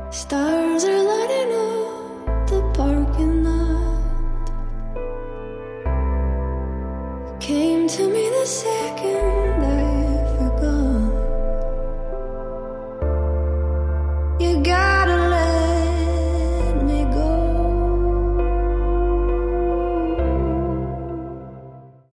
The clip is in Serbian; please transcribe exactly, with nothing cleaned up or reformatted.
Stars are lighting up the parking lot. Came to me the second